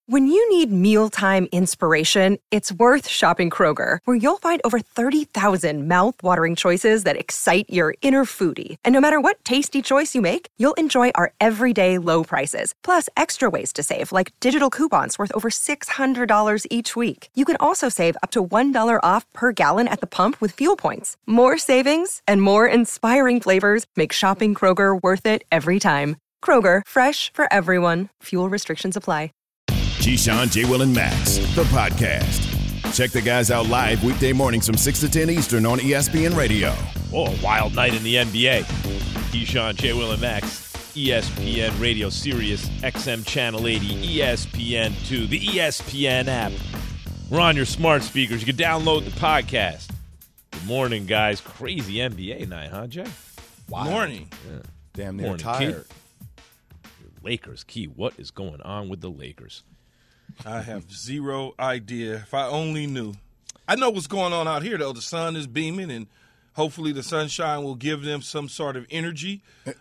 When you need mealtime inspiration, it's worth shopping Kroger, where you'll find over 30,000 mouth-watering choices that excite your inner foodie. And no matter what tasty choice you make, you'll enjoy our everyday low prices, plus extra ways to save, like digital coupons worth over $600 each week. You can also save up to $1 off per gallon at the pump with fuel points. More savings and more inspiring flavors make shopping Kroger worth it every time. Kroger, fresh for everyone. Fuel restrictions apply. Keyshawn, J. Will, and Max, the podcast. Check the guys out live weekday mornings from 6 to 10 Eastern on ESPN Radio. Oh, a wild night in the NBA. Keyshawn, J. Will, and Max, ESPN Radio, Sirius XM Channel 80, ESPN2, the ESPN app. We're on your smart speakers. You can download the podcast. Good morning, guys. Crazy NBA night, huh, Jay? Wow. Morning. Yeah. Damn near tired. Lakers, Key, what is going on with the Lakers? I have zero idea. If I only knew. I know what's going on out here, though. The sun is beaming, and hopefully the sunshine will give them some sort of energy.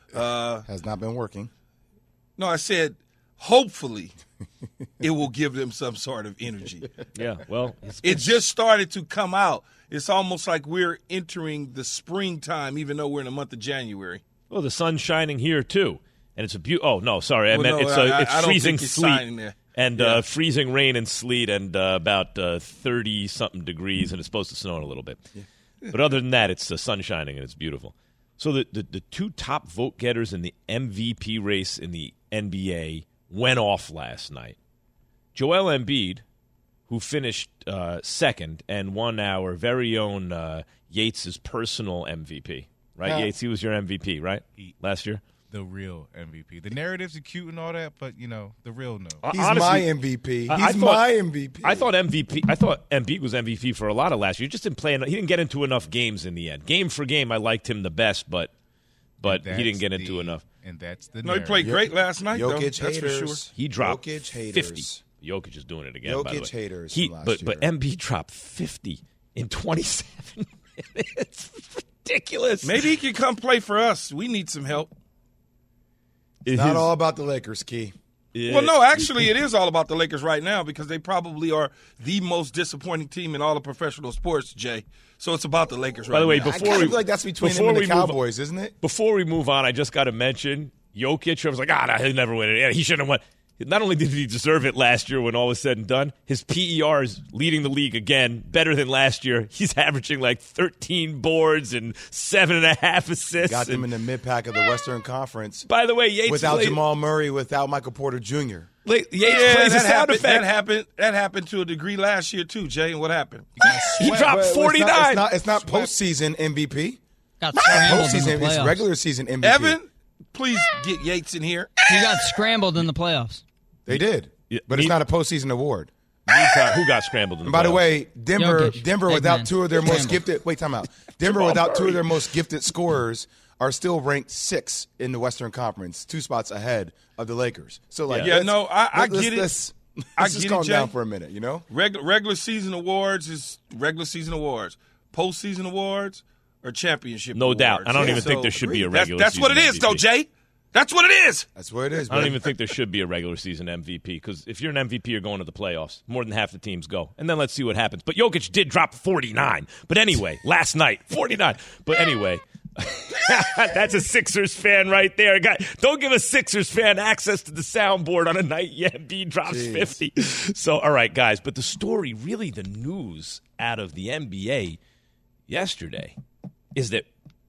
Has not been working. No, I said hopefully it will give them some sort of energy. Yeah, well. It just started to come out. It's almost like we're entering the springtime, even though we're in the month of January. Well, the sun's shining here, too. And it's a oh, no, sorry. I meant it's freezing sleet. And freezing rain and sleet and about 30-something degrees, and it's supposed to snow in a little bit. Yeah. But other than that, it's the sun shining, and it's beautiful. So the two top vote getters in the MVP race in the NBA went off last night. Joel Embiid, who finished second and won our very own Yates' personal MVP. Right, Yates? He was your MVP, right, last year? The real MVP. The narratives are cute and all that, but, the real no. He's honestly, my MVP. He's my MVP. I thought Embiid was MVP for a lot of last year. He just didn't play. He didn't get into enough games in the end. Game for game, I liked him the best, but he didn't get into enough. And that's the narrative. He played great last night, Jokic though. Haters. That's for sure. He dropped Jokic 50. Jokic is doing it again, by the way. Jokic haters But Embiid dropped 50 in 27 minutes. Ridiculous. Maybe he can come play for us. We need some help. It's not all about the Lakers, Key. Well, no, actually, it is all about the Lakers right now because they probably are the most disappointing team in all of professional sports, Jay. So it's about the Lakers right now. By the way, I feel like that's between him and the Cowboys, isn't it? Before we move on, I just got to mention Jokic. I was like, he'll never win it. He shouldn't have won. Not only did he deserve it last year when all was said and done, his PER is leading the league again, better than last year. He's averaging like 13 boards and 7.5 assists. Got them in the mid-pack of the Western Conference. By the way, Yates without Jamal Murray, without Michael Porter Jr. Yates plays a sound effect. That happened to a degree last year too, Jay. And what happened? He dropped 49. It's not postseason MVP. Got scrambled in the playoffs. It's regular season MVP. Evan, please get Yates in here. He got scrambled in the playoffs. They did, but it's not a postseason award. Who got scrambled in the playoffs? By the way, Denver without man. two of their most gifted. Wait, time out. Denver without two of their most gifted scorers are still ranked 6th in the Western Conference, 2 spots ahead of the Lakers. So, I get it. Let's just calm down for a minute, Regular season awards is regular season awards. Postseason awards or championship No awards. doubt. I don't even think there should be a regular That's season what it is, MVP. though, Jay. That's what it is. That's what it is. I don't even think there should be a regular season MVP because if you're an MVP, you're going to the playoffs. More than half the teams go. And then let's see what happens. But Jokic did drop 49. But anyway, last night, 49. But anyway, that's a Sixers fan right there. Don't give a Sixers fan access to the soundboard on a night Embiid drops 50. So, all right, guys. But the story, really the news out of the NBA yesterday is that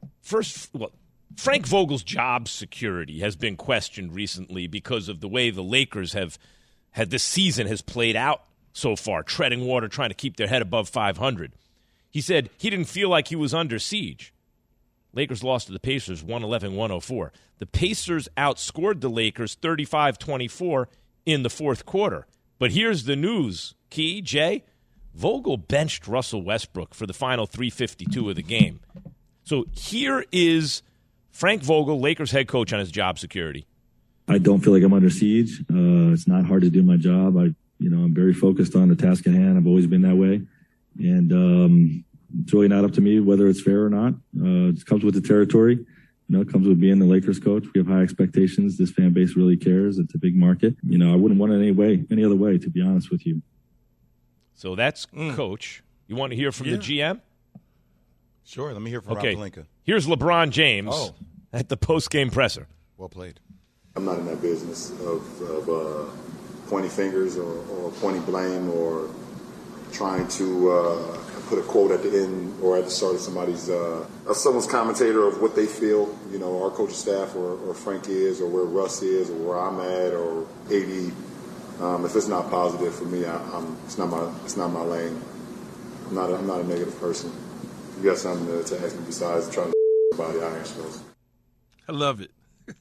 Frank Vogel's job security has been questioned recently because of the way the Lakers have had this season has played out so far, treading water, trying to keep their head above 500. He said he didn't feel like he was under siege. Lakers lost to the Pacers 111-104. The Pacers outscored the Lakers 35-24 in the fourth quarter. But here's the news, Key, Jay. Vogel benched Russell Westbrook for the final 352 of the game. So here is Frank Vogel, Lakers head coach, on his job security. I don't feel like I'm under siege. It's not hard to do my job. I'm very focused on the task at hand. I've always been that way. And it's really not up to me whether it's fair or not. It comes with the territory. it comes with being the Lakers coach. We have high expectations. This fan base really cares. It's a big market. I wouldn't want it any other way, to be honest with you. So that's Coach. You want to hear from the GM? Sure. Let me hear from Rob Pelinka. Here's LeBron James at the post-game presser. Well played. I'm not in that business of pointing fingers or pointing blame or trying to put a quote at the end or at the start of someone's commentator of what they feel, our coaching staff or Frank is or where Russ is or where I'm at or AD. If it's not positive for me, it's not my lane. I'm not a negative person. If you got something to ask me besides trying to somebody, I answer those. I love it.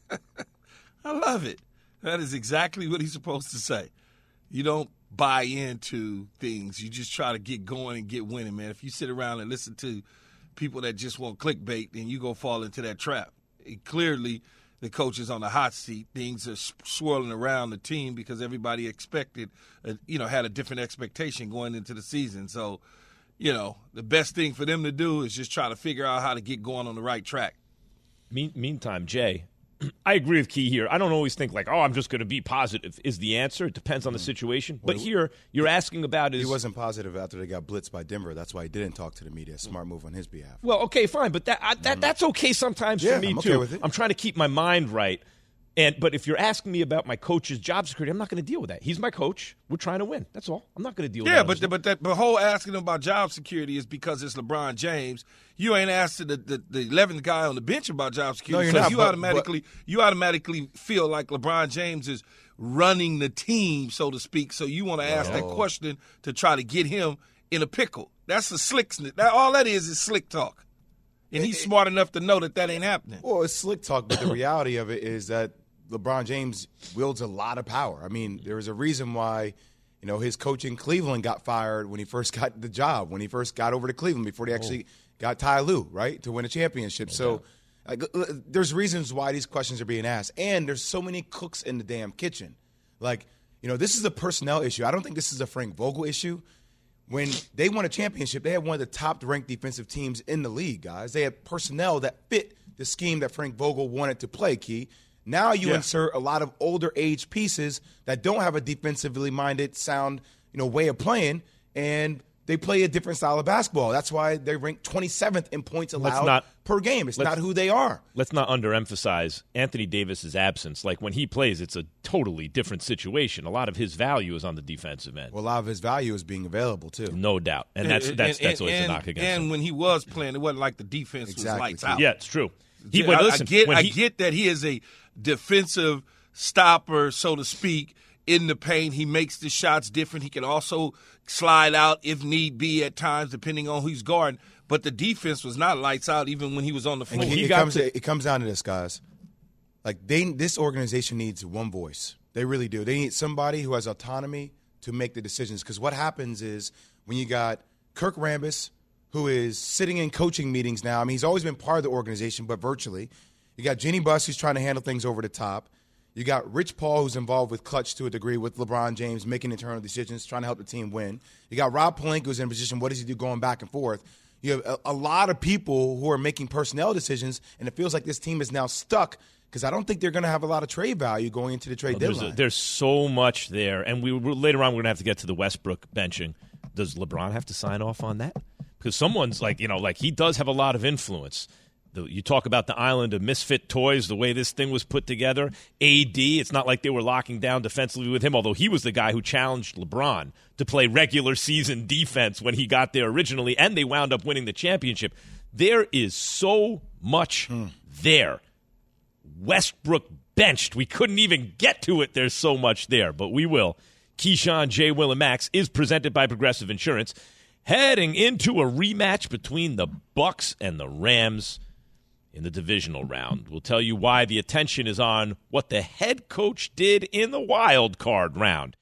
I love it. That is exactly what he's supposed to say. You don't buy into things. You just try to get going and get winning, man. If you sit around and listen to people that just want clickbait, then you go fall into that trap. Clearly, the coach is on the hot seat. Things are swirling around the team because everybody expected, had a different expectation going into the season. So, the best thing for them to do is just try to figure out how to get going on the right track. Meantime, Jay, I agree with Key here. I don't always think I'm just going to be positive is the answer. It depends on the situation. But here, you're asking about is – he wasn't positive after they got blitzed by Denver. That's why he didn't talk to the media. Smart move on his behalf. Well, okay, fine. But that's okay sometimes for me, I'm too. okay with it. I'm trying to keep my mind right. But if you're asking me about my coach's job security, I'm not going to deal with that. He's my coach. We're trying to win. That's all. I'm not going to deal with that. Yeah, but the whole asking him about job security is because it's LeBron James. You ain't asking the 11th guy on the bench about job security because you automatically feel like LeBron James is running the team, so to speak. So you want to ask that question to try to get him in a pickle. That's the slickness. All that is slick talk. And he's smart enough to know that ain't happening. Well, it's slick talk, but the reality of it is that LeBron James wields a lot of power. I mean, there was a reason why, his coach in Cleveland got fired when he first got the job, when he first got over to Cleveland before they actually got Ty Lue, right, to win a championship. So there's reasons why these questions are being asked. And there's so many cooks in the damn kitchen. This is a personnel issue. I don't think this is a Frank Vogel issue. When they won a championship, they had one of the top-ranked defensive teams in the league, guys. They had personnel that fit the scheme that Frank Vogel wanted to play, Key. Now you insert a lot of older age pieces that don't have a defensively minded, sound, way of playing, and they play a different style of basketball. That's why they rank 27th in points allowed per game. It's not who they are. Let's not underemphasize Anthony Davis's absence. When he plays, it's a totally different situation. A lot of his value is on the defensive end. Well, a lot of his value is being available too. No doubt, and that's always a knock against him. And when he was playing, it wasn't like the defense was lights out. Yeah, it's true. I get that he is a defensive stopper, so to speak, in the paint. He makes the shots different. He can also slide out if need be at times, depending on who's guarding. But the defense was not lights out even when he was on the floor. It comes down to this, guys. This organization needs one voice. They really do. They need somebody who has autonomy to make the decisions. Because what happens is when you got Kirk Rambis, who is sitting in coaching meetings now. I mean, he's always been part of the organization, but virtually. You got Jeanie Buss, who's trying to handle things over the top. You got Rich Paul, who's involved with Clutch to a degree with LeBron James, making internal decisions, trying to help the team win. You got Rob Pelinka, who's in a position, what does he do going back and forth? You have a lot of people who are making personnel decisions, and it feels like this team is now stuck because I don't think they're going to have a lot of trade value going into the trade deadline. There's so much there, and later on we're going to have to get to the Westbrook benching. Does LeBron have to sign off on that? Because someone's he does have a lot of influence. You talk about the island of misfit toys, the way this thing was put together. AD, it's not like they were locking down defensively with him, although he was the guy who challenged LeBron to play regular season defense when he got there originally, and they wound up winning the championship. There is so much there. Westbrook benched. We couldn't even get to it. There's so much there, but we will. Keyshawn, J. Will, and Max is presented by Progressive Insurance. Heading into a rematch between the Bucks and the Rams in the divisional round. We'll tell you why the attention is on what the head coach did in the wild card round.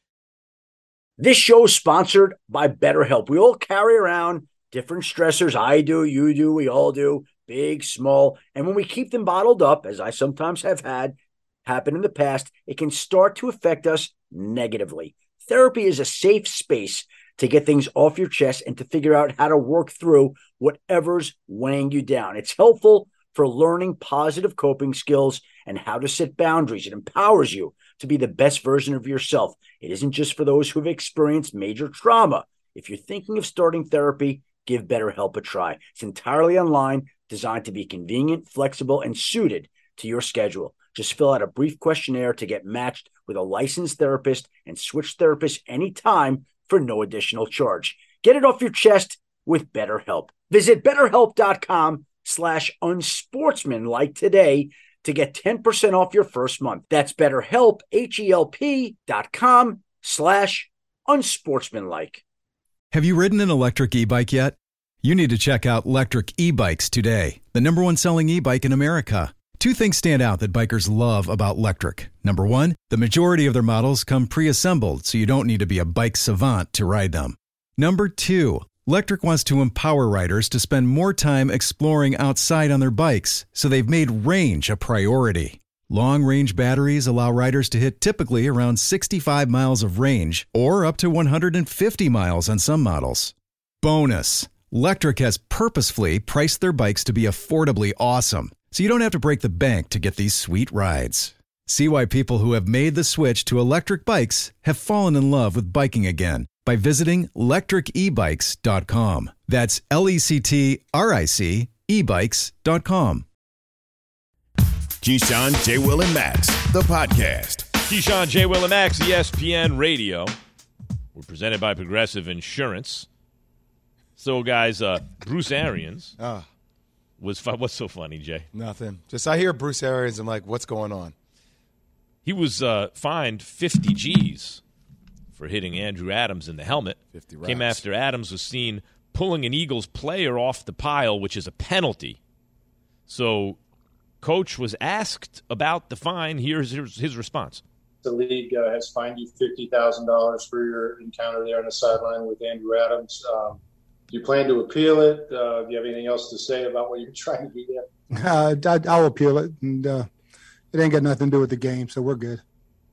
This show is sponsored by BetterHelp. We all carry around different stressors. I do, you do, we all do, big, small. And when we keep them bottled up, as I sometimes have had happen in the past, it can start to affect us negatively. Therapy is a safe space to get things off your chest and to figure out how to work through whatever's weighing you down. It's helpful for learning positive coping skills and how to set boundaries. It empowers you to be the best version of yourself. It isn't just for those who have experienced major trauma. If you're thinking of starting therapy, give BetterHelp a try. It's entirely online, designed to be convenient, flexible, and suited to your schedule. Just fill out a brief questionnaire to get matched with a licensed therapist and switch therapists anytime for no additional charge. Get it off your chest with BetterHelp. Visit BetterHelp.com/unsportsmanlike today to get 10% off your first month. That's BetterHelp, HELP.com/unsportsmanlike. Have you ridden an electric e-bike yet? You need to check out Lectric E-Bikes today, the #1 selling e-bike in America. Two things stand out that bikers love about Lectric. Number one, the majority of their models come pre-assembled, so you don't need to be a bike savant to ride them. Number two, Lectric wants to empower riders to spend more time exploring outside on their bikes, so they've made range a priority. Long-range batteries allow riders to hit typically around 65 miles of range, or up to 150 miles on some models. Bonus, Lectric has purposefully priced their bikes to be affordably awesome, so you don't have to break the bank to get these sweet rides. See why people who have made the switch to electric bikes have fallen in love with biking again by visiting lectricebikes.com. That's LECTRIC ebikes.com. Keyshawn, J. Will, and Max, the podcast. Keyshawn, J. Will, and Max, ESPN Radio. We're presented by Progressive Insurance. So, guys, Bruce Arians was what's so funny, Jay? Nothing. Just I hear Bruce Arians, I'm like, what's going on? He was fined 50 G's for hitting Andrew Adams in the helmet. 50 racks. Came after Adams was seen pulling an Eagles player off the pile, which is a penalty. So, Coach was asked about the fine. Here's his response. The league has fined you $50,000 for your encounter there on the sideline with Andrew Adams. Do you plan to appeal it? Do you have anything else to say about what you're trying to do there? I'll appeal it, and it ain't got nothing to do with the game, so we're good.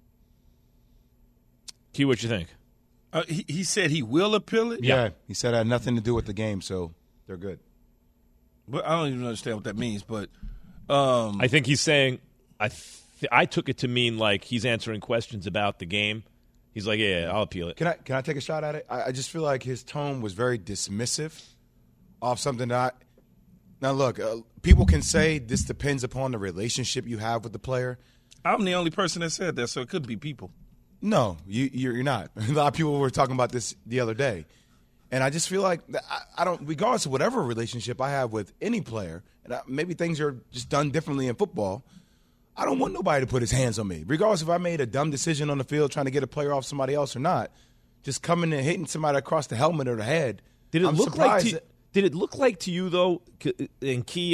Key, what you think? He said he will appeal it? Yeah, he said it had nothing to do with the game, so they're good. But I don't even understand what that means, but I think he's saying I took it to mean like he's answering questions about the game. He's like, yeah, I'll appeal it. Can I take a shot at it? I just feel like his tone was very dismissive of something that now, look, people can say this depends upon the relationship you have with the player. I'm the only person that said that, so it could be people. No, you're not. A lot of people were talking about this the other day. And I just feel like I don't, regardless of whatever relationship I have with any player, and maybe things are just done differently in football, I don't want nobody to put his hands on me. Regardless if I made a dumb decision on the field trying to get a player off somebody else or not, just coming and hitting somebody across the helmet or the head. Did it look like to you, though, and Key,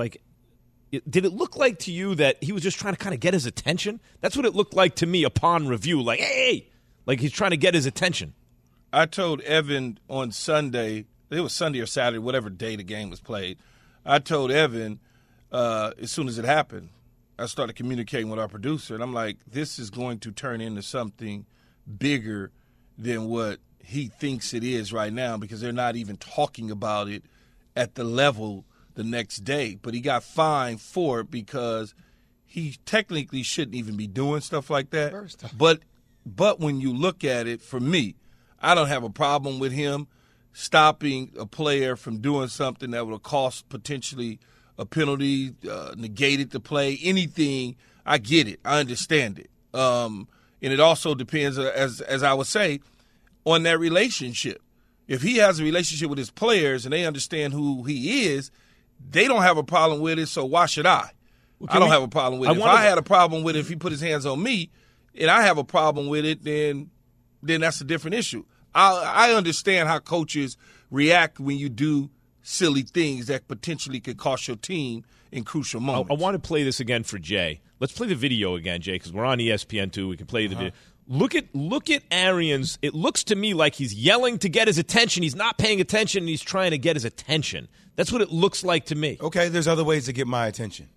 did it look like to you that he was just trying to kind of get his attention? That's what it looked like to me upon review. Like, hey, like he's trying to get his attention. I told Evan on Sunday, it was Sunday or Saturday, whatever day the game was played. I told Evan as soon as it happened, I started communicating with our producer, and I'm like, this is going to turn into something bigger than what he thinks it is right now because they're not even talking about it at the level the next day. But he got fined for it because he technically shouldn't even be doing stuff like that. But when you look at it, for me, I don't have a problem with him stopping a player from doing something that would have cost potentially a penalty, negated the play, anything. I get it. I understand it. And it also depends, as I would say, on that relationship. If he has a relationship with his players and they understand who he is, they don't have a problem with it, so why should I? I don't have a problem with it. If I had a problem with it, if he put his hands on me, and I have a problem with it, then that's a different issue. I understand how coaches react when you do silly things that potentially could cost your team in crucial moments. I want to play this again for Jay. Let's play the video again, Jay, because we're on ESPN2. We can play the video. Look at Arians. It looks to me like he's yelling to get his attention. He's not paying attention, and he's trying to get his attention. That's what it looks like to me. Okay, there's other ways to get my attention.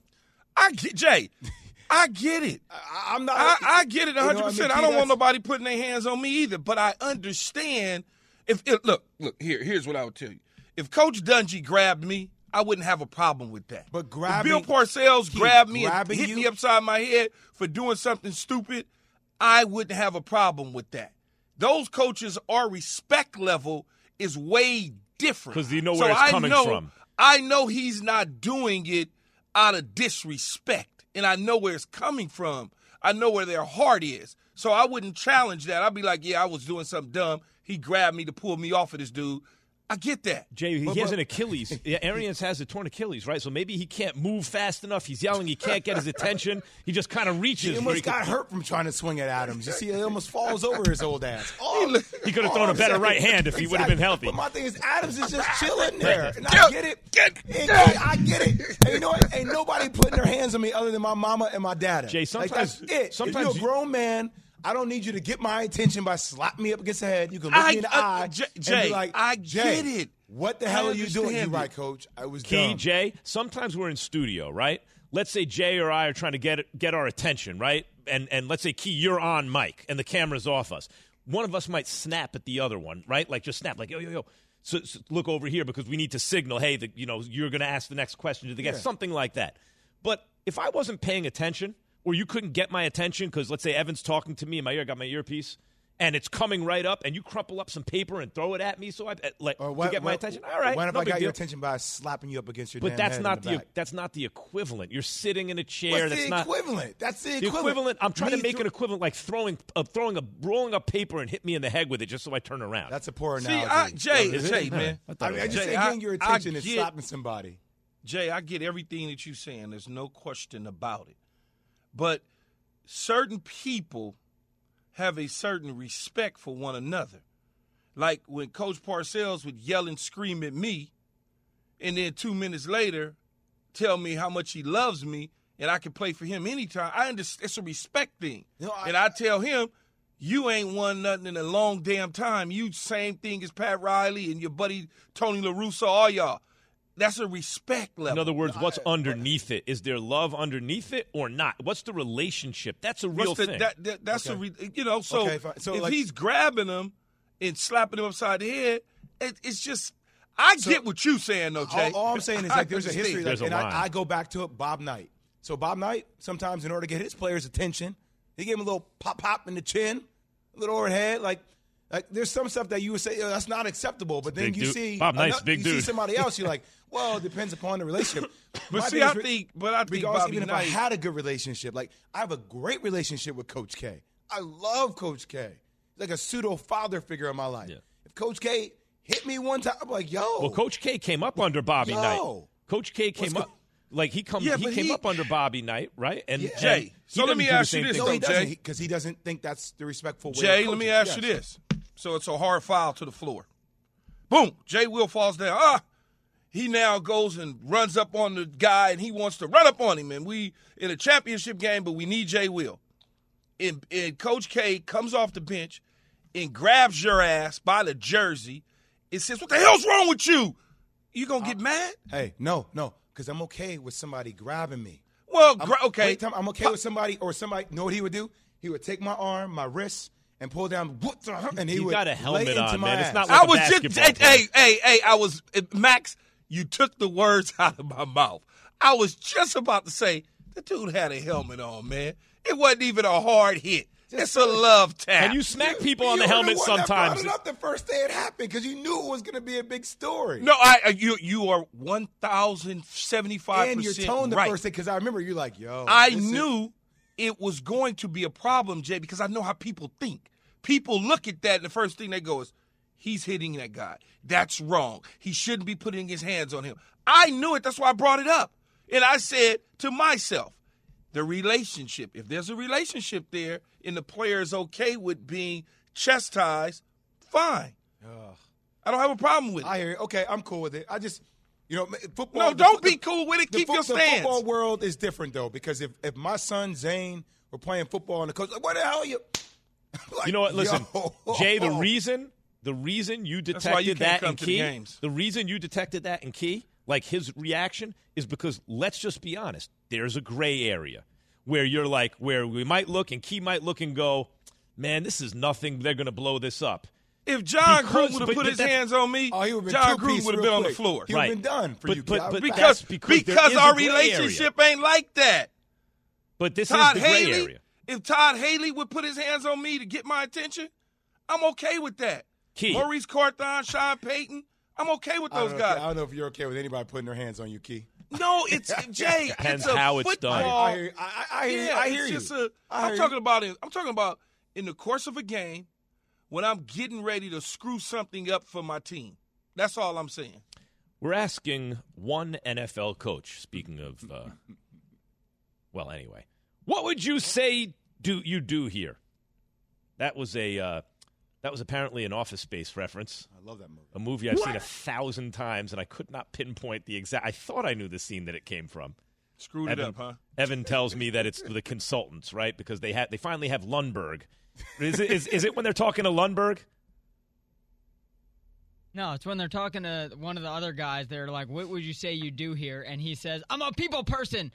Jay, I get it. I get it 100%. I don't want nobody putting their hands on me either, but I understand. Look, here's what I would tell you. If Coach Dungy grabbed me, I wouldn't have a problem with that. But if Bill Parcells grabbed me and hit me upside my head for doing something stupid, I wouldn't have a problem with that. Those coaches, our respect level is way different. Because you know where it's coming from. I know he's not doing it out of disrespect, and I know where it's coming from. I know where their heart is. So I wouldn't challenge that. I'd be like, yeah, I was doing something dumb. He grabbed me to pull me off of this dude. I get that. Jay, he has an Achilles. Arians has a torn Achilles, right? So maybe he can't move fast enough. He's yelling. He can't get his attention. He just kind of reaches. He almost got hurt from trying to swing at Adams. You see, he almost falls over his old ass. He could have thrown a better right hand if he would have been healthy. But my thing is, Adams is just chilling there. And I get it. I get it. And you know what? Ain't nobody putting their hands on me other than my mama and my dad. Jay, sometimes that's it. Sometimes if you're a grown man, I don't need you to get my attention by slapping me up against the head. You can look me in the eye and be like, I get it. What the hell are you doing? You're right, Coach. I was dumb. Jay, sometimes we're in studio, right? Let's say Jay or I are trying to get our attention, right? And let's say, Key, you're on mic, and the camera's off us. One of us might snap at the other one, right? Like just snap, like, yo. So look over here because we need to signal, hey, you're going to ask the next question to the guest, something like that. But if I wasn't paying attention or you couldn't get my attention because, let's say, Evan's talking to me in my ear, I got my earpiece, and it's coming right up, and you crumple up some paper and throw it at me, so to get my attention. All right, what if I got your attention by slapping you up against your? But damn head that's not the equivalent. You're sitting in a chair. What's the equivalent? That's the equivalent. The equivalent. I'm trying to make an equivalent, like rolling up paper and hit me in the head with it, just so I turn around. That's a poor analogy. Jay, man. I just say getting your attention is slapping somebody. Jay, I get everything that you're saying. There's no question about it. But certain people have a certain respect for one another. Like when Coach Parcells would yell and scream at me, and then 2 minutes later tell me how much he loves me and I can play for him anytime. I understand it's a respect thing. And I tell him, you ain't won nothing in a long damn time. You same thing as Pat Riley and your buddy Tony La Russa, all y'all. That's a respect level. In other words, what's underneath it? Is there love underneath it or not? What's the relationship? That's a real thing. That's so if he's grabbing him and slapping him upside the head, it's just I get what you're saying, though, Jay. All I'm saying is there's a history. I go back to it, Bob Knight. So Bob Knight, sometimes in order to get his players' attention, he gave him a little pop in the chin, a little overhead, like there's some stuff that you would say that's not acceptable, but then you see Bob Knight's big dude. See somebody else, you're like, well, it depends upon the relationship. I think Bobby even if Knight, I had a good relationship, like I have a great relationship with Coach K. I love Coach K. He's like a pseudo father figure in my life. Yeah. If Coach K hit me one time, I'm like, yo. Well, Coach K came up under Bobby Knight. Coach K came up. Like he came up under Bobby Knight, right? And Jay, so let me ask you this, though, Jay, because he doesn't think that's the respectful way. Jay, let me ask you this. So it's a hard foul to the floor. Boom, Jay Will falls down. He now goes and runs up on the guy, and he wants to run up on him. And we in a championship game, but we need Jay Will. And Coach K comes off the bench and grabs your ass by the jersey and says, "What the hell's wrong with you? You gonna get mad?" Hey, no. Because I'm okay with somebody grabbing me. Well, okay. I'm okay with somebody, you know what he would do? He would take my arm, my wrist, and pull down, and he would got a helmet on, man. It's not like I was Max, you took the words out of my mouth. I was just about to say, the dude had a helmet on, man. It wasn't even a hard hit. It's a love tap. And you smack people on the helmet sometimes. You brought it up the first day it happened because you knew it was going to be a big story. No, you are 1,075% and your tone the first day, because I remember you're like, yo. I knew it was going to be a problem, Jay, because I know how people think. People look at that, and the first thing they go is, he's hitting that guy. That's wrong. He shouldn't be putting his hands on him. I knew it. That's why I brought it up. And I said to myself, the relationship, if there's a relationship there and the player is okay with being chastised, fine. I don't have a problem with it. I hear you. Okay, I'm cool with it. I just, football. No, don't be cool with it. Keep your stance. The football world is different, though, because if my son, Zane, were playing football and the coach, like, what the hell are you? Like, you know what? Listen, Jay, the reason you detected that in Key, the reason you detected that in Key, like his reaction, is because, let's just be honest, there's a gray area where you're like, where we might look and Key might look and go, man, this is nothing. They're going to blow this up. If John Gruden would have put his hands on me, John Gruden would have been on the floor. He would have been done for you. Because our relationship ain't like that. But this is the gray Haley, area. If Todd Haley would put his hands on me to get my attention, I'm okay with that. Key. Maurice Carthon, Sean Payton, I'm okay with those guys. I don't know if you're okay with anybody putting their hands on you, Key. No, it's Jay. Depends it's how it's done. I hear you. I'm talking about in the course of a game when I'm getting ready to screw something up for my team. That's all I'm saying. We're asking one NFL coach. Speaking of, well, anyway, what would you say you do here? That was apparently an Office Space reference. I love that movie. A movie I've seen 1,000 times, and I could not pinpoint the exact. I thought I knew the scene that it came from. Screwed it up, huh? Evan tells me that it's the consultants, right? Because they finally have Lundberg. Is it when they're talking to Lundberg? No, it's when they're talking to one of the other guys. They're like, "What would you say you do here?" And he says, "I'm a people person."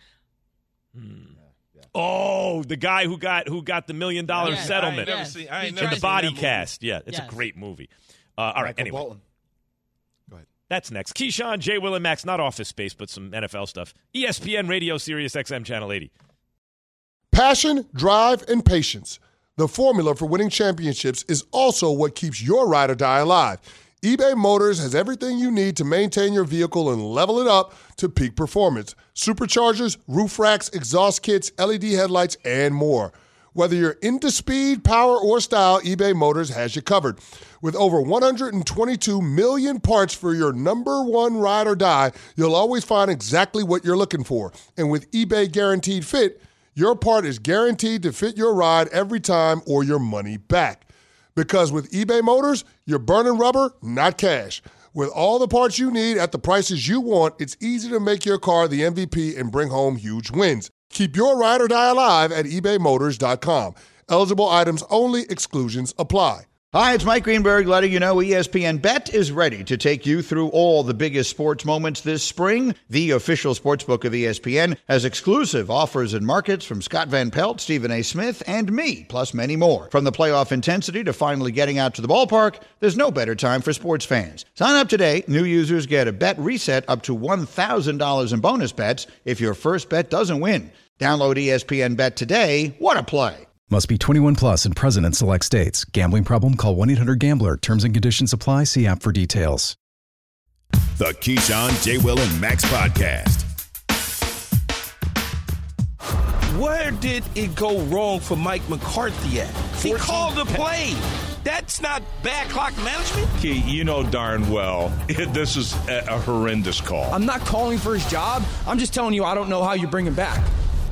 Oh, the guy who got the $1 million settlement I ain't in never the Body seen that Cast. Yeah, it's a great movie. All right, Michael anyway. Bolton. Go ahead. That's next. Keyshawn, J. Will, and Max, not Office Space, but some NFL stuff. ESPN Radio, Sirius XM, Channel 80. Passion, drive, and patience. The formula for winning championships is also what keeps your ride or die alive. eBay Motors has everything you need to maintain your vehicle and level it up to peak performance. Superchargers, roof racks, exhaust kits, LED headlights, and more. Whether you're into speed, power, or style, eBay Motors has you covered. With over 122 million parts for your number one ride or die, you'll always find exactly what you're looking for. And with eBay Guaranteed Fit, your part is guaranteed to fit your ride every time or your money back. Because with eBay Motors, you're burning rubber, not cash. With all the parts you need at the prices you want, it's easy to make your car the MVP and bring home huge wins. Keep your ride or die alive at ebaymotors.com. Eligible items only. Exclusions apply. Hi, it's Mike Greenberg letting you know ESPN Bet is ready to take you through all the biggest sports moments this spring. The official sportsbook of ESPN has exclusive offers and markets from Scott Van Pelt, Stephen A. Smith, and me, plus many more. From the playoff intensity to finally getting out to the ballpark, there's no better time for sports fans. Sign up today. New users get a bet reset up to $1,000 in bonus bets if your first bet doesn't win. Download ESPN Bet today. What a play. Must be 21 plus and present in select states. Gambling problem? Call 1-800-GAMBLER. Terms and conditions apply. See app for details. The Keyshawn, J. Will, and Max podcast. Where did it go wrong for Mike McCarthy at? He called the play. That's not bad clock management. Key, you know darn well this is a horrendous call. I'm not calling for his job. I'm just telling you I don't know how you bring him back.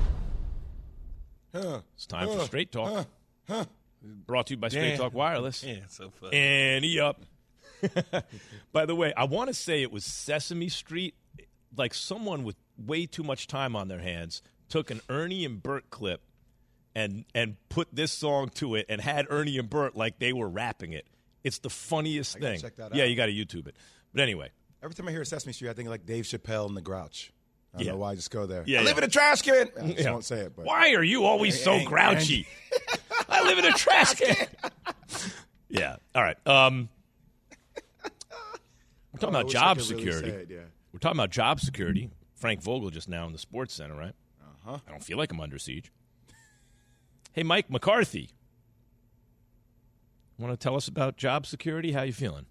It's time for Straight Talk. Brought to you by Straight Talk Wireless. Yeah, so funny. And up. By the way, I want to say it was Sesame Street. Like someone with way too much time on their hands took an Ernie and Bert clip and put this song to it and had Ernie and Bert like they were rapping it. It's the funniest thing. Check that out. Yeah, you got to YouTube it. But anyway. Every time I hear Sesame Street, I think like Dave Chappelle and the Grouch. I don't know why I just go there. Yeah, I live in a trash can. I just won't say it. But. Why are you always so grouchy? I live in a trash can. Yeah. All right. We're talking about job security. Really We're talking about job security. Frank Vogel just now in the Sports Center, right? Uh-huh. I don't feel like I'm under siege. Hey, Mike McCarthy. Want to tell us about job security? How you feeling?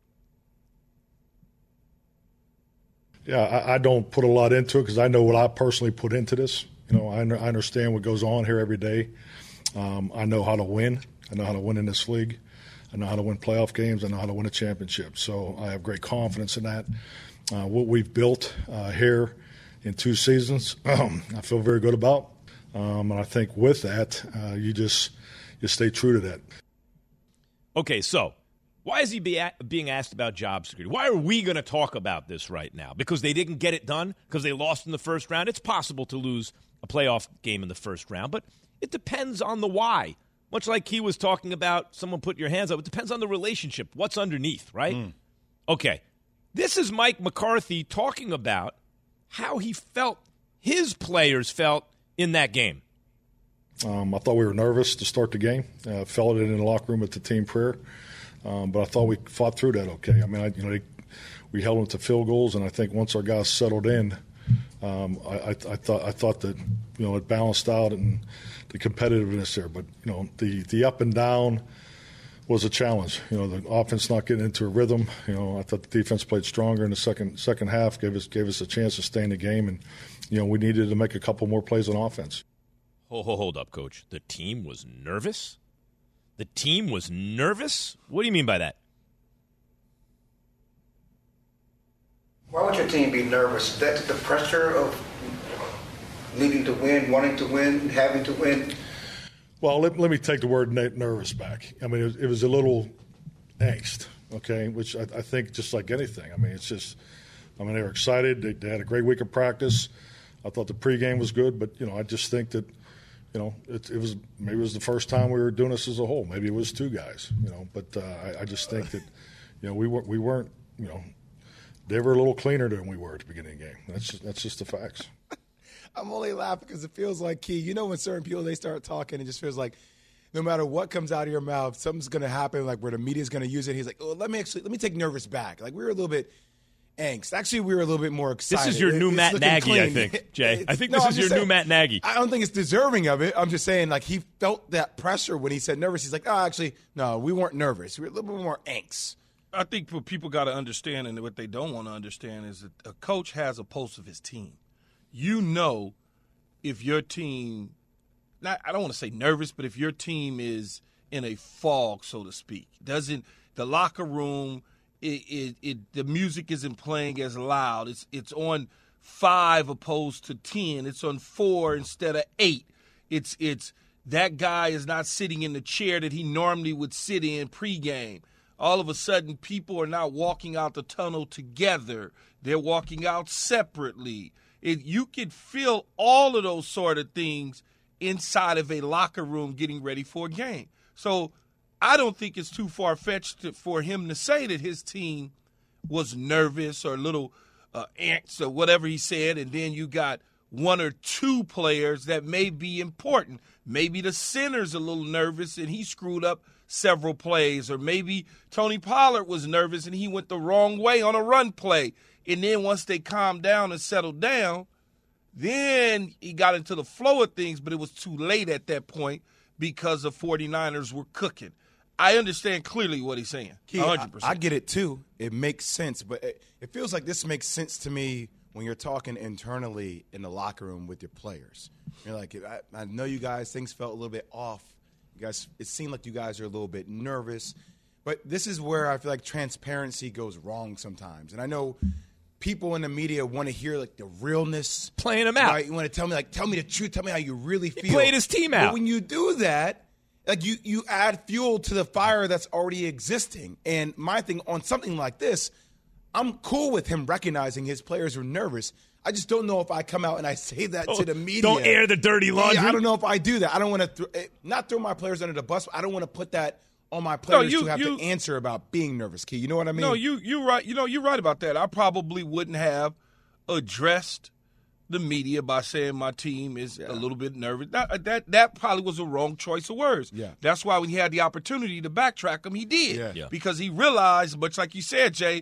Yeah, I don't put a lot into it because I know what I personally put into this. You know, I understand what goes on here every day. I know how to win. I know how to win in this league. I know how to win playoff games. I know how to win a championship. So I have great confidence in that. What we've built here in 2 seasons, I feel very good about. And I think with that, you stay true to that. Okay, so why is he being asked about job security? Why are we going to talk about this right now? Because they didn't get it done? Because they lost in the first round? It's possible to lose a playoff game in the first round, but it depends on the why. Much like he was talking about someone put your hands up, it depends on the relationship, what's underneath, right? Okay, this is Mike McCarthy talking about how he felt, his players felt in that game. I thought we were nervous to start the game. Felt it in the locker room at the team prayer. But I thought we fought through that okay. I mean, we held them to field goals, and I think once our guys settled in, I thought that it balanced out and the competitiveness there. But the up and down was a challenge. The offense not getting into a rhythm. I thought the defense played stronger in the second half, gave us a chance to stay in the game, and we needed to make a couple more plays on offense. Hold up, Coach. The team was nervous? The team was nervous? What do you mean by that? Why would your team be nervous? That's the pressure of needing to win, wanting to win, having to win. Well, let me take the word nervous back. I mean, it was a little angst, okay, which I think just like anything. I mean, it's just, they were excited. They had a great week of practice. I thought the pregame was good, but, I just think that, it was maybe it was the first time we were doing this as a whole. Maybe it was two guys, but I just think that, we weren't, they were a little cleaner than we were at the beginning of the game. That's just the facts. I'm only laughing because it feels like, Key, when certain people, they start talking, it just feels like no matter what comes out of your mouth, something's going to happen, like where the media's going to use it. He's like, let me take nervous back. Like, we were a little bit angst. Actually, we were a little bit more excited. This is your new Matt Nagy, I think, Jay. I think this is your new Matt Nagy. I don't think it's deserving of it. I'm just saying, like, he felt that pressure when he said nervous. He's like, actually, no, we weren't nervous. We were a little bit more angst. I think what people got to understand, and what they don't want to understand, is that a coach has a pulse of his team. If your team, I don't want to say nervous, but if your team is in a fog, so to speak, the locker room, the music isn't playing as loud. It's on 5 opposed to 10. It's on 4 instead of 8. It's that guy is not sitting in the chair that he normally would sit in pregame. All of a sudden, people are not walking out the tunnel together. They're walking out separately. You could feel all of those sort of things inside of a locker room getting ready for a game. So I don't think it's too far-fetched for him to say that his team was nervous or a little antsy or whatever he said, and then you got 1 or 2 players that may be important. Maybe the center's a little nervous and he screwed up several plays, or maybe Tony Pollard was nervous and he went the wrong way on a run play. And then once they calmed down and settled down, then he got into the flow of things, but it was too late at that point because the 49ers were cooking. I understand clearly what he's saying, 100%. I get it, too. It makes sense, but it feels like this makes sense to me when you're talking internally in the locker room with your players. You're like, I know you guys, things felt a little bit off. You guys, it seemed like you guys are a little bit nervous. But this is where I feel like transparency goes wrong sometimes. And I know people in the media want to hear, like, the realness. Playing them out. Right? You want to tell me, like, tell me the truth. Tell me how you really feel. He played his team out. But when you do that, like, you add fuel to the fire that's already existing. And my thing on something like this, I'm cool with him recognizing his players were nervous. I just don't know if I come out and I say that to the media. Don't air the dirty laundry. Yeah, I don't know if I do that. I don't want to not throw my players under the bus. I don't want to put that on my players to have to answer about being nervous, Key. You know what I mean? No, you're right. You're right about that. I probably wouldn't have addressed the media by saying my team is a little bit nervous. That probably was a wrong choice of words. Yeah. That's why when he had the opportunity to backtrack him, he did. Yeah. Because he realized, much like you said, Jay,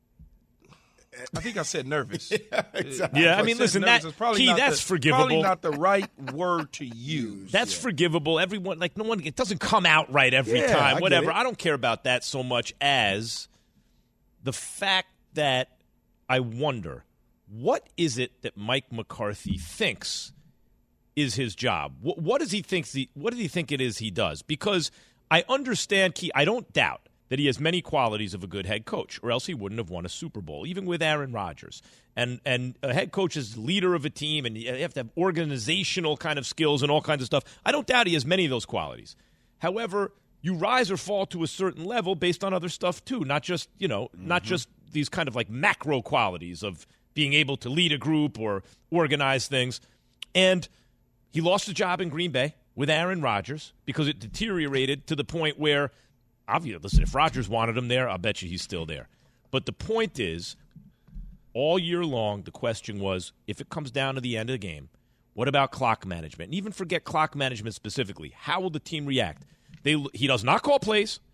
I think I said nervous. Yeah, exactly. Yeah, I mean, listen, that's forgivable. Probably not the right word to use. That's forgivable. Everyone, like, no one, it doesn't come out right every time, whatever. I don't care about that so much as the fact that I wonder, what is it that Mike McCarthy thinks is his job? What does he think? What does he think it is he does? Because I understand, Key, I don't doubt that he has many qualities of a good head coach, or else he wouldn't have won a Super Bowl, even with Aaron Rodgers. And a head coach is leader of a team, and you have to have organizational kind of skills and all kinds of stuff. I don't doubt he has many of those qualities. However, you rise or fall to a certain level based on other stuff too, not just, not just these kind of like macro qualities of being able to lead a group or organize things. And he lost a job in Green Bay with Aaron Rodgers because it deteriorated to the point where, obviously, listen, if Rodgers wanted him there, I'll bet you he's still there. But the point is, all year long, the question was, if it comes down to the end of the game, what about clock management? And even forget clock management specifically. How will the team react? He does not call plays.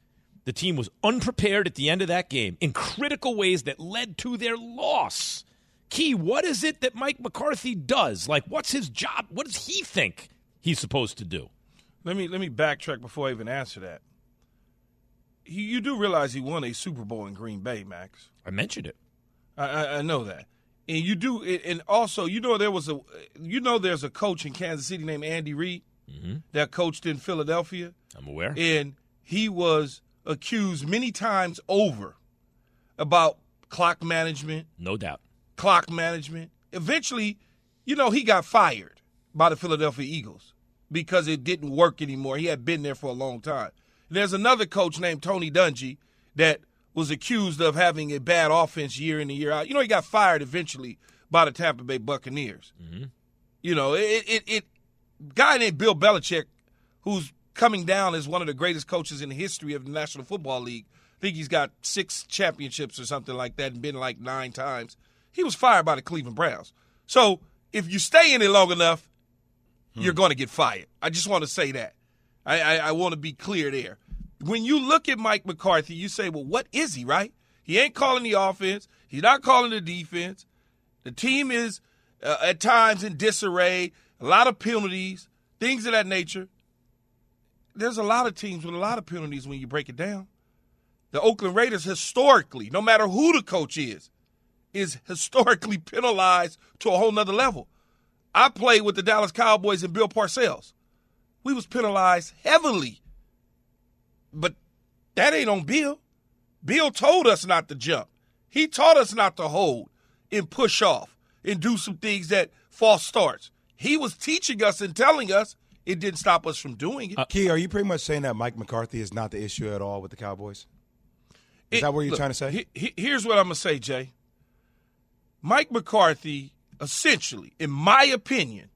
The team was unprepared at the end of that game in critical ways that led to their loss. Key, what is it that Mike McCarthy does? Like, what's his job? What does he think he's supposed to do? Let me backtrack before I even answer that. You do realize he won a Super Bowl in Green Bay, Max. I mentioned it. I know that. And you do, and also, there's a coach in Kansas City named Andy Reid that coached in Philadelphia. I'm aware. And he was accused many times over about clock management. No doubt. Clock management. Eventually, he got fired by the Philadelphia Eagles because it didn't work anymore. He had been there for a long time. There's another coach named Tony Dungy that was accused of having a bad offense year in and year out. He got fired eventually by the Tampa Bay Buccaneers. Guy named Bill Belichick, who's coming down as one of the greatest coaches in the history of the National Football League. I think he's got 6 championships or something like that and been like 9 times. He was fired by the Cleveland Browns. So if you stay in it long enough, you're going to get fired. I just want to say that. I want to be clear there. When you look at Mike McCarthy, you say, well, what is he, right? He ain't calling the offense. He's not calling the defense. The team is at times in disarray, a lot of penalties, things of that nature. There's a lot of teams with a lot of penalties when you break it down. The Oakland Raiders historically, no matter who the coach is historically penalized to a whole nother level. I played with the Dallas Cowboys and Bill Parcells. We was penalized heavily. But that ain't on Bill. Bill told us not to jump. He taught us not to hold and push off and do some things that false starts. He was teaching us and telling us. It didn't stop us from doing it. Key, are you pretty much saying that Mike McCarthy is not the issue at all with the Cowboys? Is that what you're trying to say? Here's what I'm going to say, Jay. Mike McCarthy, essentially, in my opinion,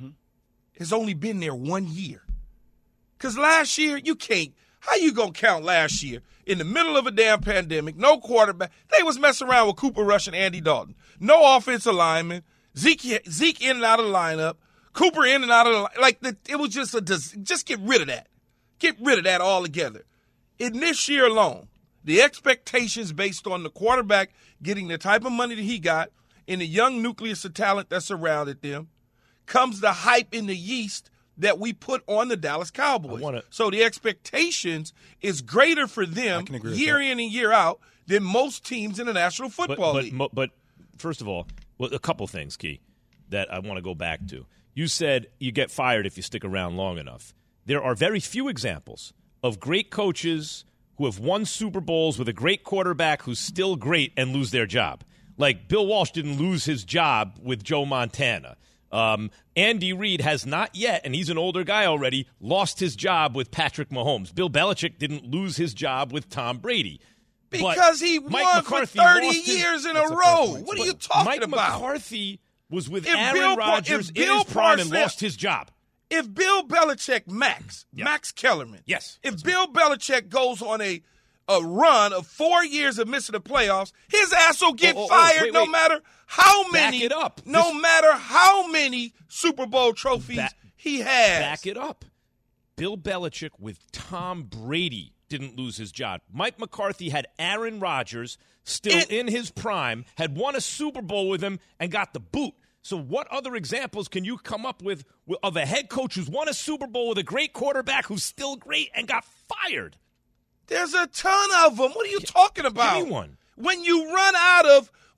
has only been there 1 year. Because last year, how you going to count last year? In the middle of a damn pandemic, no quarterback. They was messing around with Cooper Rush and Andy Dalton. No offensive lineman. Zeke in and out of the lineup. Cooper in and out of the it was just get rid of that. Get rid of that altogether. In this year alone, the expectations based on the quarterback getting the type of money that he got and the young nucleus of talent that surrounded them comes the hype in the yeast that we put on the Dallas Cowboys. So the expectations is greater for them year in and year out than most teams in the National Football League. But first of all, a couple things, Key, that I want to go back to. You said you get fired if you stick around long enough. There are very few examples of great coaches who have won Super Bowls with a great quarterback who's still great and lose their job. Like Bill Walsh didn't lose his job with Joe Montana. Andy Reid has not yet, and he's an older guy already, lost his job with Patrick Mahomes. Bill Belichick didn't lose his job with Tom Brady. Because he won for 30 years in a row. What are you talking about? Mike McCarthy was with Aaron Rodgers in his prime and lost his job. If Bill Belichick, Max Kellerman, if Bill Belichick goes on a run of 4 years of missing the playoffs, his ass will get fired no matter how many. Back it up. No matter how many Super Bowl trophies he has. Back it up. Bill Belichick with Tom Brady didn't lose his job. Mike McCarthy had Aaron Rodgers still in his prime, had won a Super Bowl with him, and got the boot. So what other examples can you come up with of a head coach who's won a Super Bowl with a great quarterback who's still great and got fired? There's a ton of them. What are you talking about? Give me one. When you run out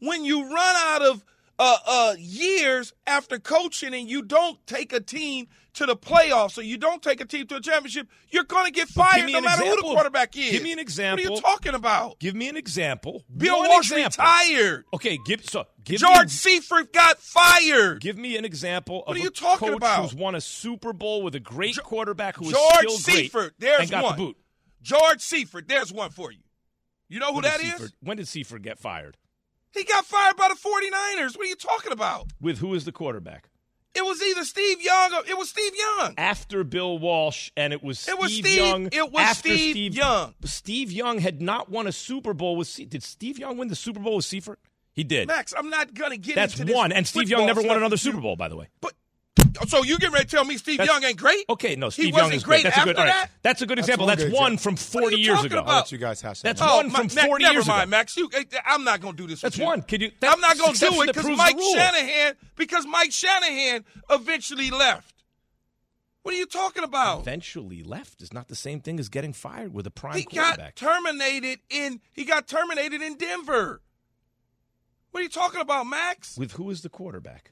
of years after coaching and you don't take a team to the playoffs or you don't take a team to a championship, you're going to get fired no matter who the quarterback is. Give me an example. What are you talking about? Give me an example. Bill Walsh retired. Okay, George Seifert got fired. Give me an example of a coach who's won a Super Bowl with a great quarterback who is George still great Seifert, there's and got one. the boot. George Seifert, there's one for you. You know who that is? When did Seifert get fired? He got fired by the 49ers. What are you talking about? With who is the quarterback? It was either Steve Young or it was Steve Young. After Bill Walsh, and it was Steve Young. It was Steve Young. Steve Young had not won a Super Bowl with Did Steve Young win the Super Bowl with Seifert? He did. Max, I'm not going to get into this. That's one. And Steve Young never won another Super Bowl, by the way. But So you getting ready to tell me Steve Young ain't great? Okay, no, Steve he Young wasn't is great. That's After a good, that? That's a good example. That's one from 40 years ago. I'll let you guys have some. That's one from 40 years ago. Never mind, Max. I'm not going to do this. That's with one. I'm not going to do it because Mike Shanahan eventually left. What are you talking about? Eventually left is not the same thing as getting fired with a prime He quarterback. He got terminated in Denver. What are you talking about, Max? With who is the quarterback?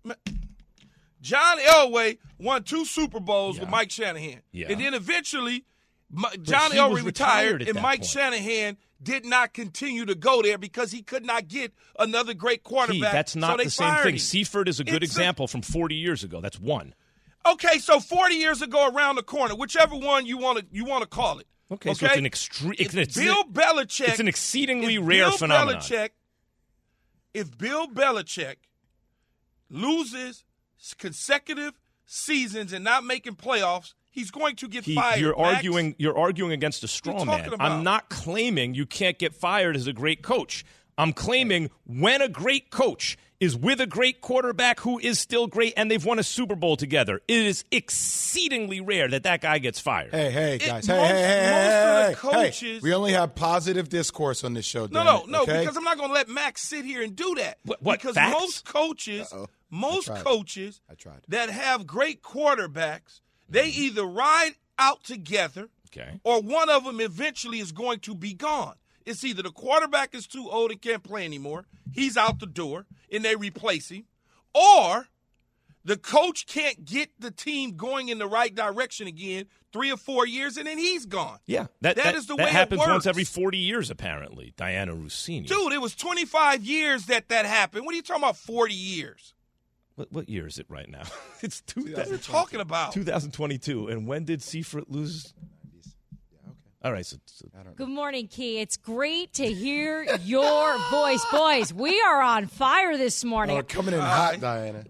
John Elway won 2 Super Bowls with Mike Shanahan. Yeah. And then eventually, John Elway retired, and Mike point. Shanahan did not continue to go there because he could not get another great quarterback. That's not so the same thing. him. Seifert is a good example from 40 years ago. That's one. Okay, so 40 years ago around the corner, whichever one you want to call it. Okay, so it's an extreme. Bill Belichick. It's an exceedingly rare phenomenon. If Bill Belichick loses consecutive seasons and not making playoffs, he's going to get fired. You're arguing against a straw man. I'm not claiming you can't get fired as a great coach. I'm claiming when a great coach is with a great quarterback who is still great and they've won a Super Bowl together, it is exceedingly rare that guy gets fired. Hey, guys. Most of the coaches. Hey, we only have positive discourse on this show. No, okay? because I'm not going to let Max sit here and do that. What, because facts? most coaches that have great quarterbacks, they either ride out together or one of them eventually is going to be gone. It's either the quarterback is too old and can't play anymore, he's out the door, and they replace him, or the coach can't get the team going in the right direction again 3 or 4 years, and then he's gone. Yeah, that is the way that happens it works. once every 40 years, apparently. Diana Rossini. Dude, it was 25 years that happened. What are you talking about, 40 years? What year is it right now? It's what are you talking about? 2022. And when did Seifert lose? All right. So Good morning, Key. It's great to hear your voice. Boys, we are on fire this morning. Oh, coming in hot, Diana.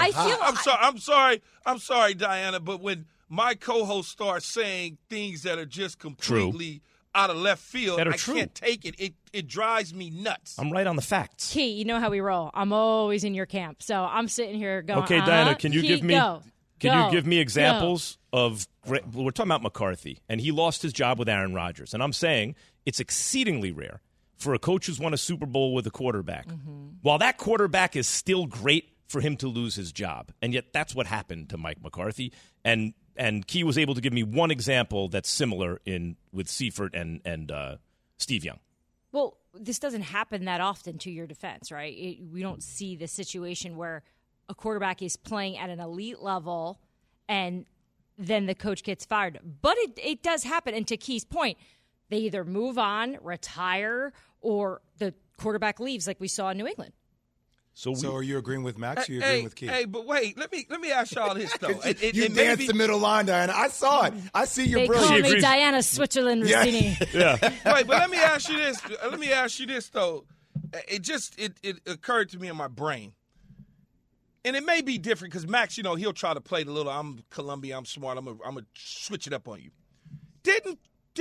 I'm sorry, Diana, but when my co-host starts saying things that are just completely out of left field, I can't take it. It drives me nuts. I'm right on the facts. Key, you know how we roll. I'm always in your camp. So I'm sitting here going, okay, Diana, can you Key, give me go. Can you give me examples of we're talking about McCarthy, and he lost his job with Aaron Rodgers. And I'm saying it's exceedingly rare for a coach who's won a Super Bowl with a quarterback. Mm-hmm. While that quarterback is still great, for him to lose his job. And yet that's what happened to Mike McCarthy. And Key was able to give me one example that's similar with Seifert and Steve Young. Well, this doesn't happen that often, to your defense, right? We don't see the situation where a quarterback is playing at an elite level and then the coach gets fired. But it does happen. And to Key's point, they either move on, retire, or the quarterback leaves like we saw in New England. So are you agreeing with Max or are you agreeing with Key? Hey, but wait, let me ask y'all this, though. You danced the middle line, Diana. I saw it. I see your brilliance. They call me Diana Switzerland Rossini. Yeah. Right, but let me ask you this, though. It occurred to me in my brain. And it may be different because Max, he'll try to play the little, I'm Columbia, I'm smart, I'm gonna switch it up on you. Didn't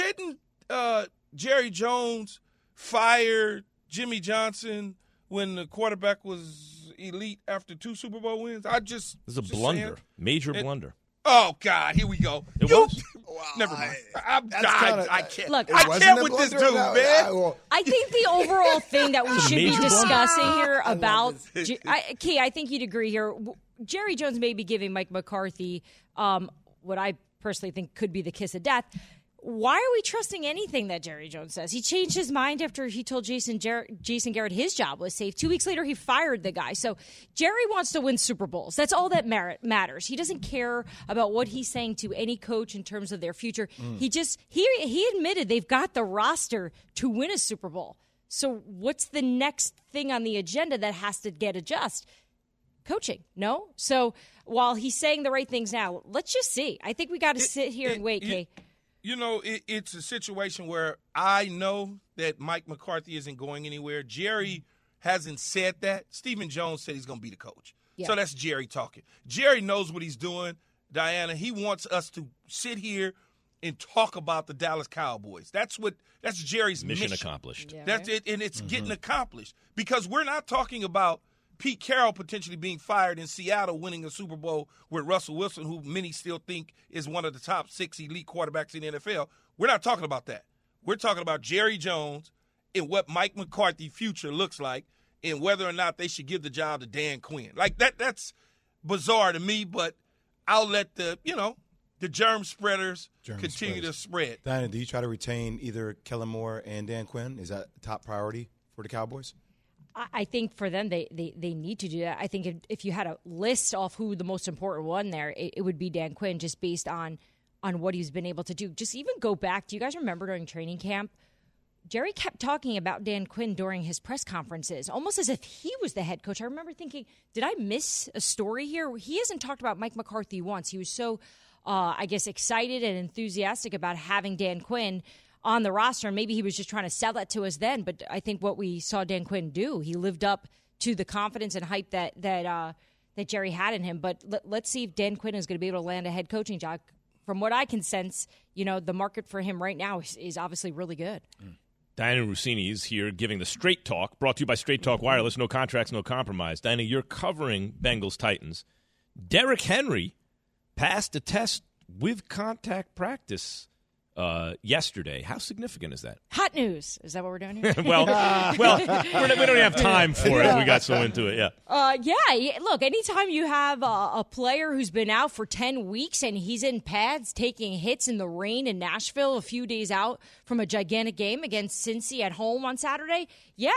Jerry Jones fire Jimmy Johnson when the quarterback was elite after 2 Super Bowl wins? It was a blunder, major blunder. Oh, God, here we go. It was? Never mind. I can't. Look, I can't with this dude, man. I think the overall thing that we should be discussing here about Key, I think you'd agree here. Jerry Jones may be giving Mike McCarthy what I personally think could be the kiss of death. Why are we trusting anything that Jerry Jones says? He changed his mind after he told Jason Garrett his job was safe. 2 weeks later, he fired the guy. So Jerry wants to win Super Bowls. That's all that matters. He doesn't care about what he's saying to any coach in terms of their future. He admitted they've got the roster to win a Super Bowl. So what's the next thing on the agenda that has to get adjusted? Coaching, no? So while he's saying the right things now, let's just see. I think we got to sit here and wait, Kay. It's a situation where I know that Mike McCarthy isn't going anywhere. Jerry hasn't said that. Stephen Jones said he's going to be the coach. Yeah. So that's Jerry talking. Jerry knows what he's doing, Diana. He wants us to sit here and talk about the Dallas Cowboys. That's Jerry's mission. Accomplished. Yeah, that's it, and it's getting accomplished because we're not talking about Pete Carroll potentially being fired in Seattle, winning a Super Bowl with Russell Wilson, who many still think is one of the top 6 elite quarterbacks in the NFL. We're not talking about that. We're talking about Jerry Jones and what Mike McCarthy's future looks like and whether or not they should give the job to Dan Quinn. Like, that's bizarre to me, but I'll let the germ spreaders continue to spread. Diana, do you try to retain either Kellen Moore and Dan Quinn? Is that a top priority for the Cowboys? I think for them, they need to do that. I think if you had a list off who the most important one there, it would be Dan Quinn, just based on what he's been able to do. Just even go back. Do you guys remember during training camp, Jerry kept talking about Dan Quinn during his press conferences, almost as if he was the head coach. I remember thinking, did I miss a story here? He hasn't talked about Mike McCarthy once. He was so, excited and enthusiastic about having Dan Quinn on the roster, and maybe he was just trying to sell that to us then. But I think what we saw Dan Quinn do, he lived up to the confidence and hype that Jerry had in him. But let's see if Dan Quinn is going to be able to land a head coaching job. From what I can sense, the market for him right now is obviously really good. Diana Rossini is here giving the Straight Talk, brought to you by Straight Talk Wireless. No contracts, no compromise. Diana, you're covering Bengals Titans. Derrick Henry passed a test with contact practice yesterday. How significant is that? Hot news. Is that what we're doing here? well, we don't have time for it. We got so into it, yeah. Look, anytime you have a player who's been out for 10 weeks and he's in pads taking hits in the rain in Nashville a few days out from a gigantic game against Cincy at home on Saturday,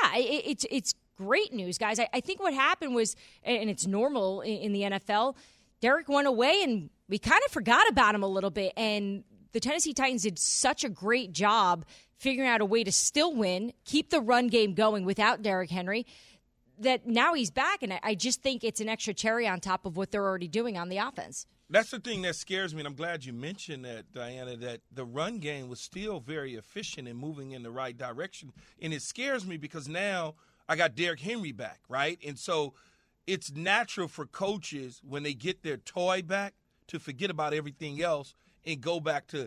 it's great news, guys. I think what happened was, and it's normal in the NFL, Derrick went away and we kind of forgot about him a little bit, and the Tennessee Titans did such a great job figuring out a way to still win, keep the run game going without Derrick Henry, that now he's back, and I just think it's an extra cherry on top of what they're already doing on the offense. That's the thing that scares me, and I'm glad you mentioned that, Diana, that the run game was still very efficient and moving in the right direction. And it scares me because now I got Derrick Henry back, right? And so it's natural for coaches, when they get their toy back, to forget about everything else and go back to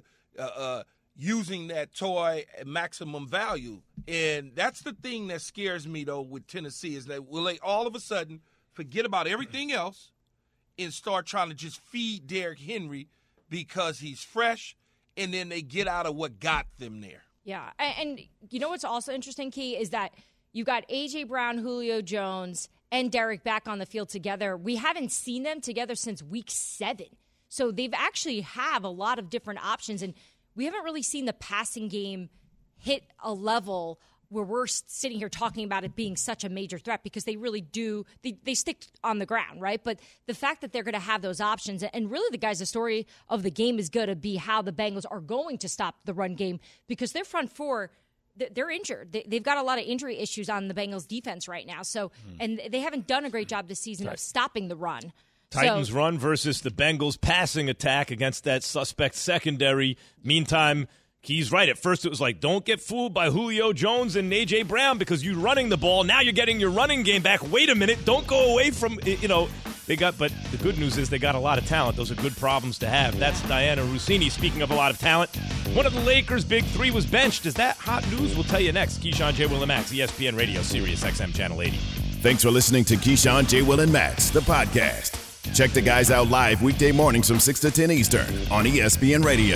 using that toy at maximum value. And that's the thing that scares me, though, with Tennessee, is that will they all of a sudden forget about everything else and start trying to just feed Derrick Henry because he's fresh, and then they get out of what got them there. Yeah, and you know what's also interesting, Key, is that you got A.J. Brown, Julio Jones, and Derrick back on the field together. We haven't seen them together since week 7. So they've actually have a lot of different options, and we haven't really seen the passing game hit a level where we're sitting here talking about it being such a major threat, because they really do. They stick on the ground, right? But the fact that they're going to have those options, and really, the story of the game is going to be how the Bengals are going to stop the run game, because their front four, they're injured. They've got a lot of injury issues on the Bengals defense right now. So, and they haven't done a great job this season of stopping the run. Titans run versus the Bengals passing attack against that suspect secondary. Meantime, Key's right. At first it was like, don't get fooled by Julio Jones and A.J. Brown because you're running the ball. Now you're getting your running game back. Wait a minute. Don't go away from, but the good news is they got a lot of talent. Those are good problems to have. That's Diana Rossini. Speaking of a lot of talent, one of the Lakers' big three was benched. Is that hot news? We'll tell you next. Keyshawn, J. Will, and Max, ESPN Radio, Sirius XM Channel 80. Thanks for listening to Keyshawn, J. Will, and Max, the podcast. Check the guys out live weekday mornings from 6 to 10 Eastern on ESPN Radio.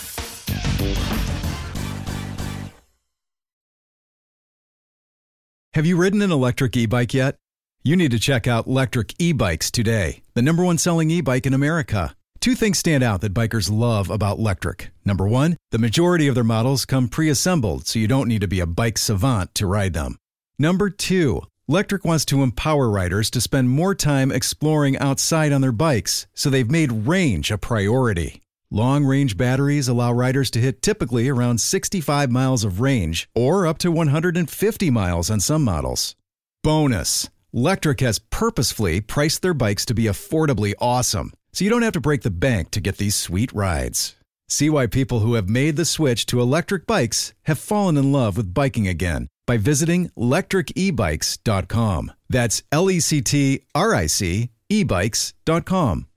Have you ridden an electric e-bike yet? You need to check out Lectric E-Bikes today, the #1 selling e-bike in America. 2 things stand out that bikers love about Lectric. Number 1, the majority of their models come pre-assembled, so you don't need to be a bike savant to ride them. Number 2, Lectric wants to empower riders to spend more time exploring outside on their bikes, so they've made range a priority. Long-range batteries allow riders to hit typically around 65 miles of range, or up to 150 miles on some models. Bonus, Lectric has purposefully priced their bikes to be affordably awesome, so you don't have to break the bank to get these sweet rides. See why people who have made the switch to electric bikes have fallen in love with biking again by visiting lectricebikes.com. That's LECTRIC ebikes.com.